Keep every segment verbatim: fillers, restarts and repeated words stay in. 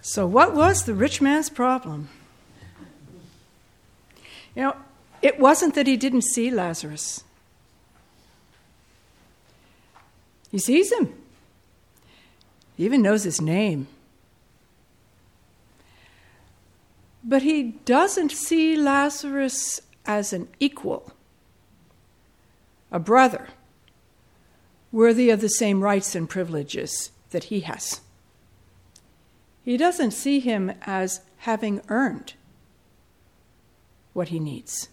So what was the rich man's problem? You know, it wasn't that he didn't see Lazarus. He sees him. He even knows his name. But he doesn't see Lazarus as an equal, a brother, worthy of the same rights and privileges that he has. He doesn't see him as having earned what he needs.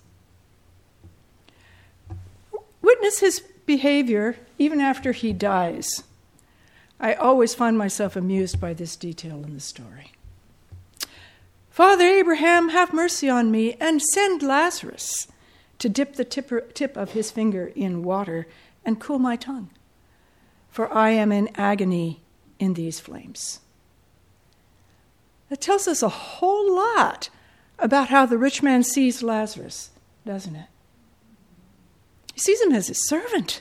Witness his behavior even after he dies. I always find myself amused by this detail in the story. Father Abraham, have mercy on me and send Lazarus to dip the tipper, tip of his finger in water and cool my tongue, for I am in agony in these flames. That tells us a whole lot about how the rich man sees Lazarus, doesn't it? He sees him as his servant.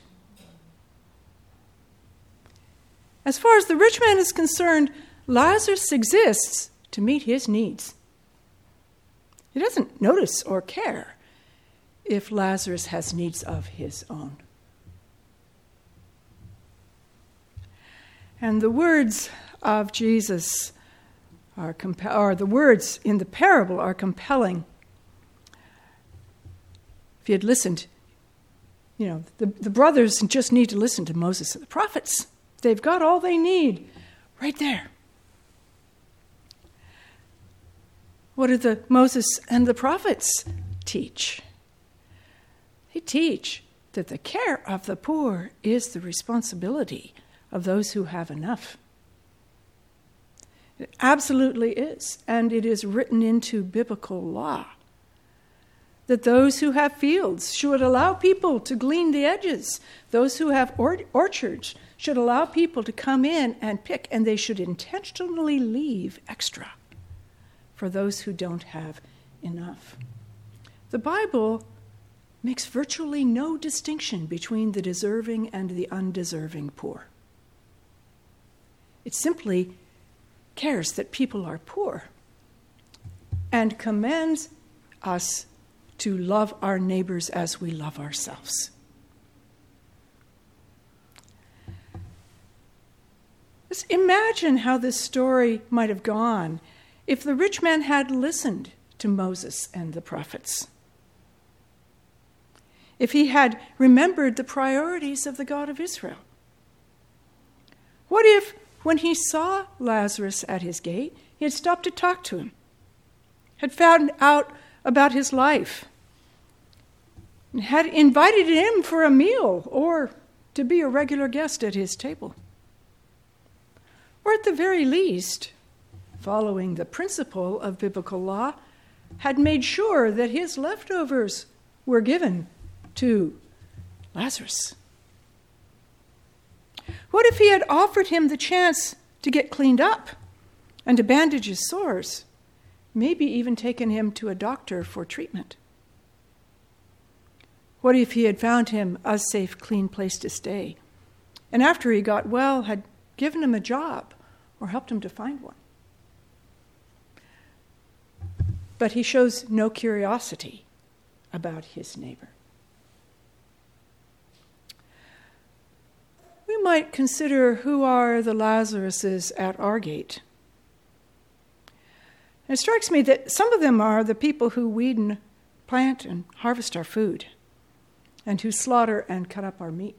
As far as the rich man is concerned, Lazarus exists to meet his needs. He doesn't notice or care if Lazarus has needs of his own. And the words of Jesus are comp- or the words in the parable are compelling. If he had listened, you know, the, the brothers just need to listen to Moses and the prophets. They've got all they need right there. What do the Moses and the prophets teach? They teach that the care of the poor is the responsibility of those who have enough. It absolutely is, and it is written into biblical law that those who have fields should allow people to glean the edges. Those who have or- orchards should allow people to come in and pick, and they should intentionally leave extra for those who don't have enough. The Bible makes virtually no distinction between the deserving and the undeserving poor. It simply cares that people are poor and commands us to love our neighbors as we love ourselves. Just imagine how this story might have gone if the rich man had listened to Moses and the prophets. If he had remembered the priorities of the God of Israel. What if, when he saw Lazarus at his gate, he had stopped to talk to him, had found out about his life, and had invited him for a meal or to be a regular guest at his table? Or at the very least, following the principle of biblical law, had made sure that his leftovers were given to Lazarus. What if he had offered him the chance to get cleaned up and to bandage his sores, maybe even taken him to a doctor for treatment? What if he had found him a safe, clean place to stay, and after he got well, had given him a job or helped him to find one? But he shows no curiosity about his neighbor. We might consider who are the Lazaruses at our gate. And it strikes me that some of them are the people who weed and plant and harvest our food, and who slaughter and cut up our meat.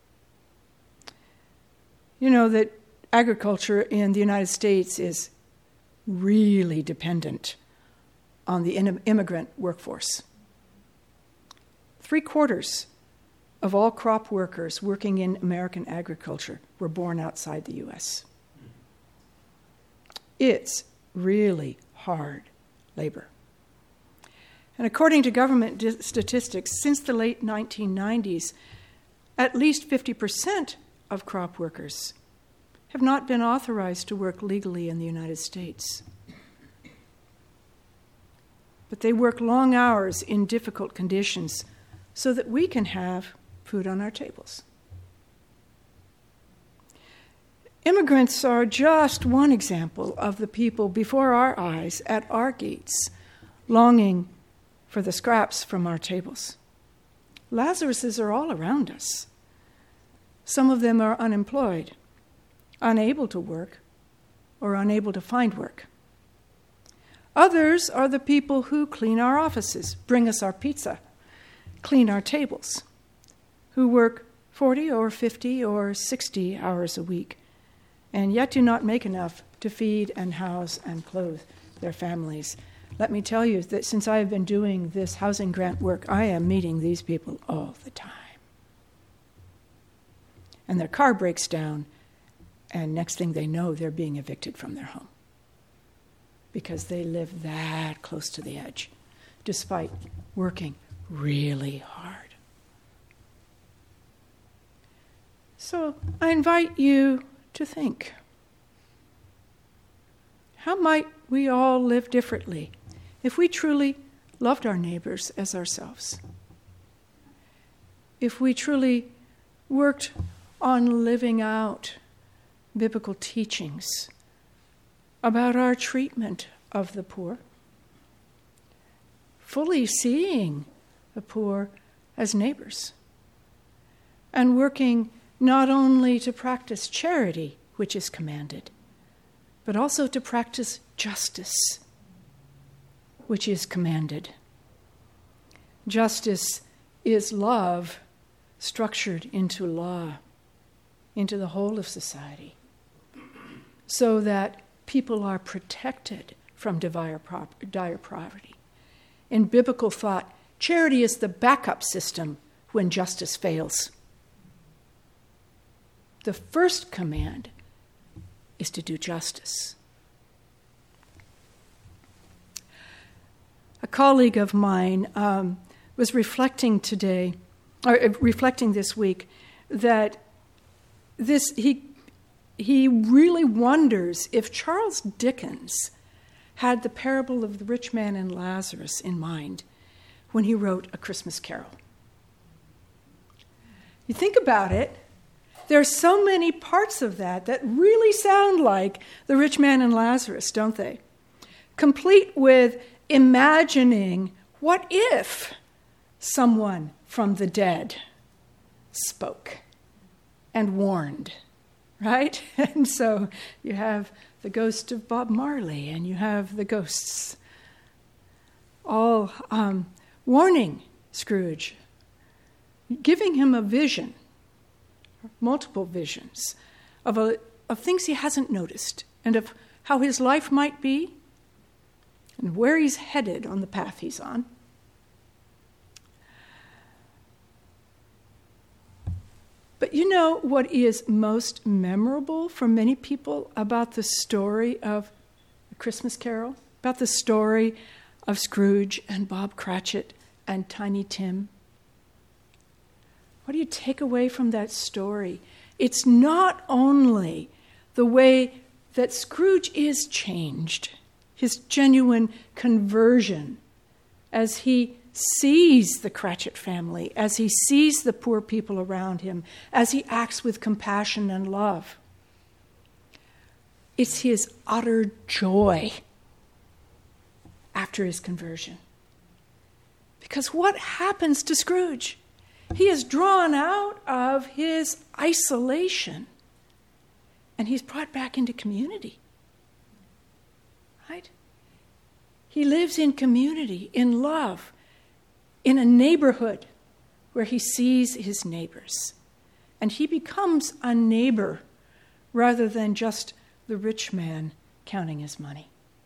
You know that agriculture in the United States is really dependent on the immigrant workforce. Three quarters of all crop workers working in American agriculture were born outside the U S. It's really hard labor. And according to government di- statistics, since the late nineteen nineties, at least fifty percent of crop workers have not been authorized to work legally in the United States. But they work long hours in difficult conditions so that we can have food on our tables. Immigrants are just one example of the people before our eyes at our gates, longing for the scraps from our tables. Lazaruses are all around us. Some of them are unemployed, unable to work, or unable to find work. Others are the people who clean our offices, bring us our pizza, clean our tables, who work forty or fifty or sixty hours a week, and yet do not make enough to feed and house and clothe their families. Let me tell you that since I have been doing this housing grant work, I am meeting these people all the time. And their car breaks down, and next thing they know, they're being evicted from their home because they live that close to the edge, despite working really hard. So I invite you to think, how might we all live differently if we truly loved our neighbors as ourselves? If we truly worked on living out biblical teachings about our treatment of the poor, fully seeing the poor as neighbors, and working not only to practice charity, which is commanded, but also to practice justice, which is commanded. Justice is love structured into law, into the whole of society, so that people are protected from dire poverty. In biblical thought, charity is the backup system when justice fails. The first command is to do justice. A colleague of mine um, was reflecting today, or uh, reflecting this week, that this he he really wonders if Charles Dickens had the parable of the rich man and Lazarus in mind when he wrote A Christmas Carol. You think about it, there are so many parts of that that really sound like the rich man and Lazarus, don't they? Complete with imagining, what if someone from the dead spoke and warned, right? And so you have the ghost of Bob Marley, and you have the ghosts all um, warning Scrooge, giving him a vision, multiple visions, of, a, of things he hasn't noticed, and of how his life might be, and where he's headed on the path he's on. But you know what is most memorable for many people about the story of A Christmas Carol? About the story of Scrooge and Bob Cratchit and Tiny Tim? What do you take away from that story? It's not only the way that Scrooge is changed, his genuine conversion as he sees the Cratchit family, as he sees the poor people around him, as he acts with compassion and love. It's his utter joy after his conversion. Because what happens to Scrooge? He is drawn out of his isolation, and he's brought back into community. Right? He lives in community, in love, in a neighborhood where he sees his neighbors. And he becomes a neighbor rather than just the rich man counting his money.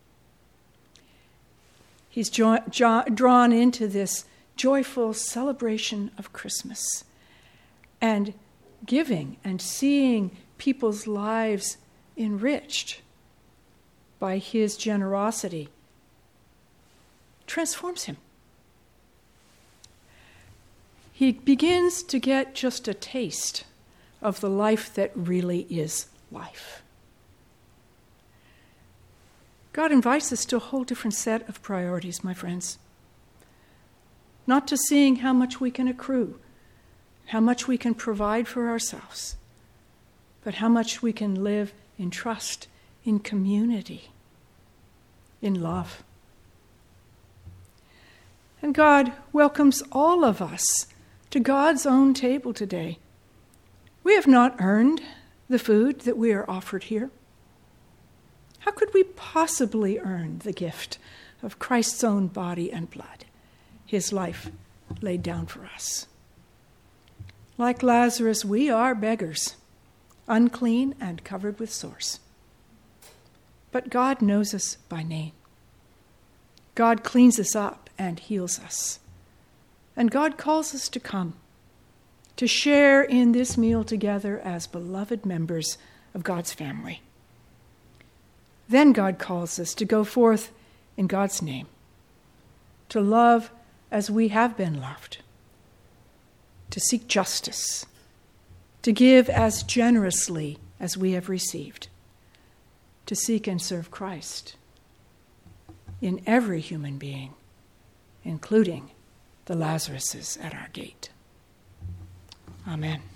He's jo- jo- drawn into this joyful celebration of Christmas and giving and seeing people's lives enriched by his generosity transforms him. He begins to get just a taste of the life that really is life. God invites us to a whole different set of priorities, my friends. Not to seeing how much we can accrue, how much we can provide for ourselves, but how much we can live in trust, in community, in love. And God welcomes all of us to God's own table today. We have not earned the food that we are offered here. How could we possibly earn the gift of Christ's own body and blood, his life laid down for us? Like Lazarus, we are beggars, unclean and covered with sores. But God knows us by name. God cleans us up and heals us. And God calls us to come, to share in this meal together as beloved members of God's family. Then God calls us to go forth in God's name, to love as we have been loved, to seek justice, to give as generously as we have received, to seek and serve Christ in every human being, including the Lazaruses at our gate. Amen.